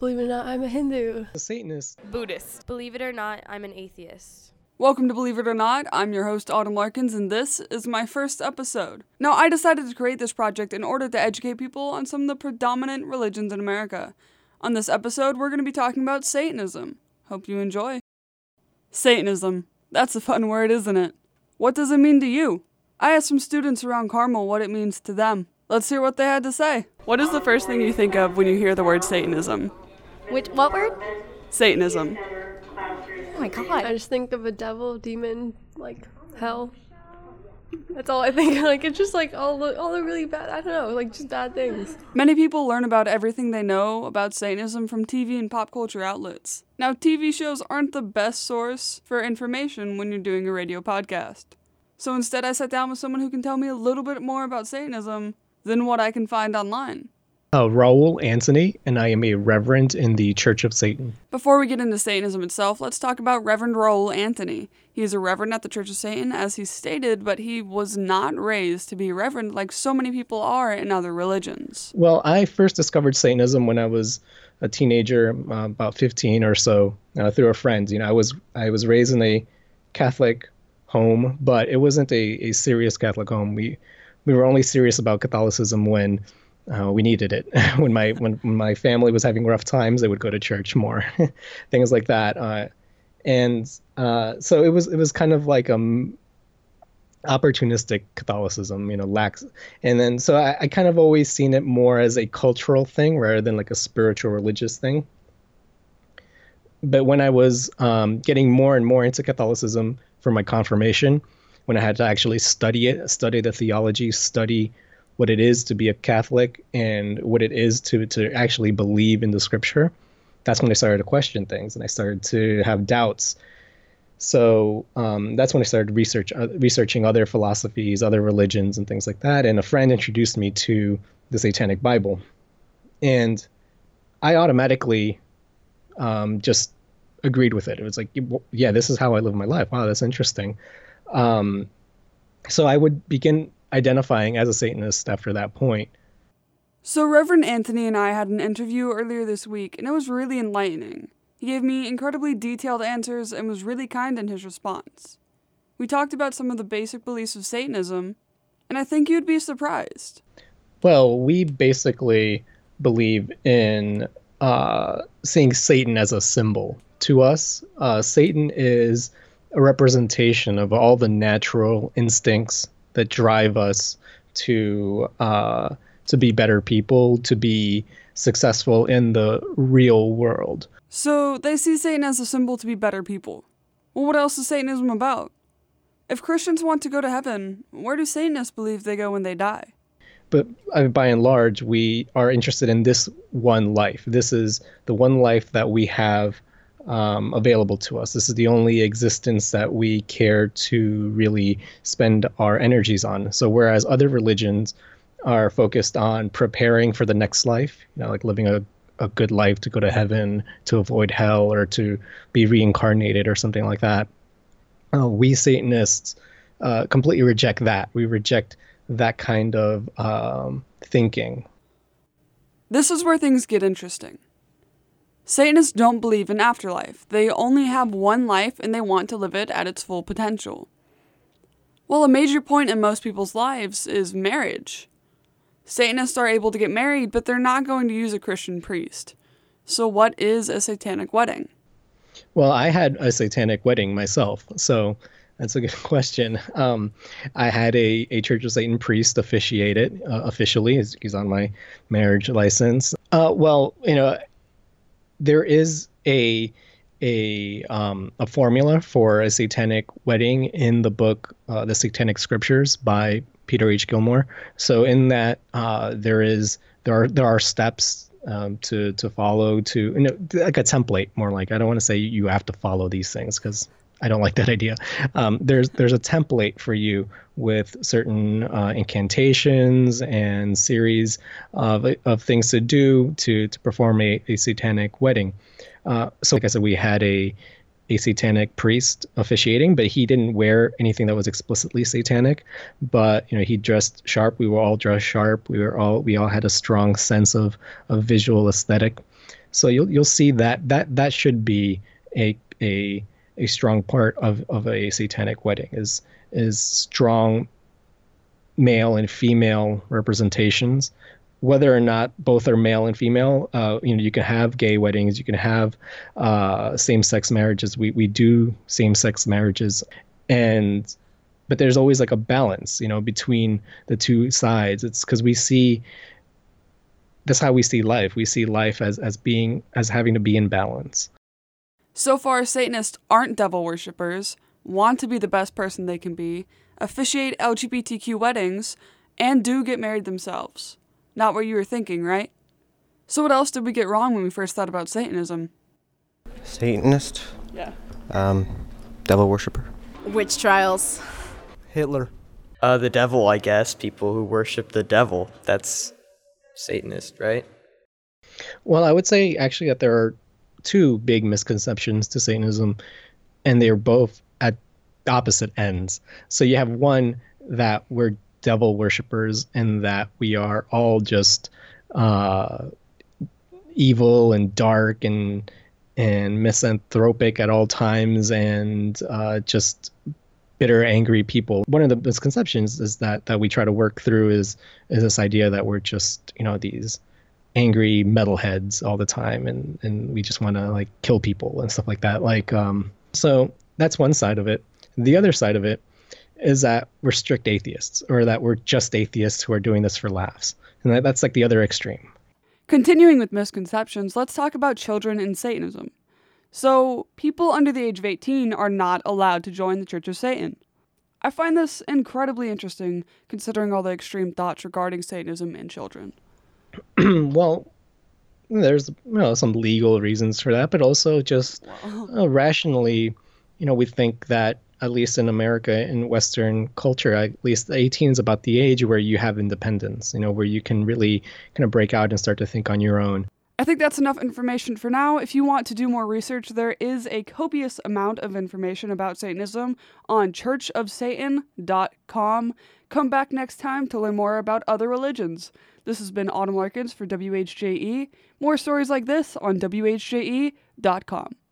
Believe it or not, I'm a Hindu. A Satanist. Buddhist. Believe it or not, I'm an atheist. Welcome to Believe It or Not. I'm your host, Autumn Larkins, and this is my first episode. Now, I decided to create this project in order to educate people on some of the predominant religions in America. On this episode, we're going to be talking about Satanism. Hope you enjoy. Satanism. That's a fun word, isn't it? What does it mean to you? I asked some students around Carmel what it means to them. Let's hear what they had to say. What is the first thing you think of when you hear the word Satanism? What word? Satanism. Oh my god. I just think of a devil, demon, like hell. That's all I think. Like, it's just like all the really bad, I don't know, like just bad things. Many people learn about everything they know about Satanism from TV and pop culture outlets. Now, TV shows aren't the best source for information when you're doing a radio podcast. So instead, I sat down with someone who can tell me a little bit more about Satanism than what I can find online. Raul Anthony, and I am a reverend in the Church of Satan. Before we get into Satanism itself, let's talk about Reverend Raul Anthony. He is a reverend at the Church of Satan, as he stated, but he was not raised to be a reverend like so many people are in other religions. Well, I first discovered Satanism when I was a teenager, about 15 or so, through a friend. I was raised in a Catholic home, but it wasn't a serious Catholic home. We were only serious about Catholicism when we needed it. when my family was having rough times, they would go to church more, things like that. So it was kind of like opportunistic Catholicism, lax. And then so I kind of always seen it more as a cultural thing rather than like a spiritual religious thing. But when I was getting more and more into Catholicism for my confirmation, when I had to actually study the theology, study what it is to be a Catholic and what it is to actually believe in the scripture, that's when I started to question things and I started to have doubts. So that's when I started researching other philosophies, other religions and things like that. And a friend introduced me to the Satanic Bible. And I automatically just agreed with it. It was like, yeah, this is how I live my life. Wow, that's interesting. So I would begin identifying as a Satanist after that point. So Reverend Anthony and I had an interview earlier this week, and it was really enlightening. He gave me incredibly detailed answers and was really kind in his response. We talked about some of the basic beliefs of Satanism, and I think you'd be surprised. Well, we basically believe in seeing Satan as a symbol. To us, Satan is a representation of all the natural instincts that drive us to be better people, to be successful in the real world. So they see Satan as a symbol to be better people. Well, what else is Satanism about? If Christians want to go to heaven, where do Satanists believe they go when they die? But by and large, we are interested in this one life. This is the one life that we have available to us. This is the only existence that we care to really spend our energies on. So whereas other religions are focused on preparing for the next life, like living a good life to go to heaven, to avoid hell, or to be reincarnated or something like that, we Satanists completely reject that. We reject that kind of thinking. This is where things get interesting. Satanists don't believe in afterlife. They only have one life and they want to live it at its full potential. Well, a major point in most people's lives is marriage. Satanists are able to get married, but they're not going to use a Christian priest. So what is a satanic wedding? Well, I had a satanic wedding myself, so that's a good question. I had a Church of Satan priest officiate it officially. He's on my marriage license. There is a formula for a satanic wedding in the book, The Satanic Scriptures by Peter H. Gilmore. So in that, there are steps to follow, to like a template, more like. I don't want to say you have to follow these things because I don't like that idea. There's a template for you with certain incantations and series of things to do to perform a satanic wedding. So like I said, we had a satanic priest officiating, but he didn't wear anything that was explicitly satanic. But he dressed sharp. We were all dressed sharp. We all had a strong sense of visual aesthetic. So you'll see that should be a strong part of a satanic wedding is strong male and female representations. Whether or not both are male and female, you can have gay weddings, you can have same-sex marriages. We do same-sex marriages, but there's always like a balance, between the two sides. It's because that's how we see life. We see life as having to be in balance. So far, Satanists aren't devil worshippers, want to be the best person they can be, officiate LGBTQ weddings, and do get married themselves. Not what you were thinking, right? So what else did we get wrong when we first thought about Satanism? Satanist? Yeah. Devil worshiper. Witch trials. Hitler. The devil, I guess. People who worship the devil. That's Satanist, right? Well, I would say actually that there are two big misconceptions to Satanism, and they are both at opposite ends. So you have one that we're devil worshippers and that we are all just evil and dark and misanthropic at all times and just bitter, angry people. One of the misconceptions is that we try to work through is this idea that we're just, these angry metalheads all the time and we just want to like kill people and stuff like that. So that's one side of it. The other side of it is that we're strict atheists, or that we're just atheists who are doing this for laughs. And that's like the other extreme. Continuing with misconceptions, let's talk about children in Satanism. So, people under the age of 18 are not allowed to join the Church of Satan. I find this incredibly interesting, considering all the extreme thoughts regarding Satanism in children. Well, there's some legal reasons for that, but also just rationally, we think that at least in America, in Western culture, at least 18 is about the age where you have independence, where you can really kind of break out and start to think on your own. I think that's enough information for now. If you want to do more research, there is a copious amount of information about Satanism on churchofsatan.com. Come back next time to learn more about other religions. This has been Autumn Larkins for WHJE. More stories like this on WHJE.com.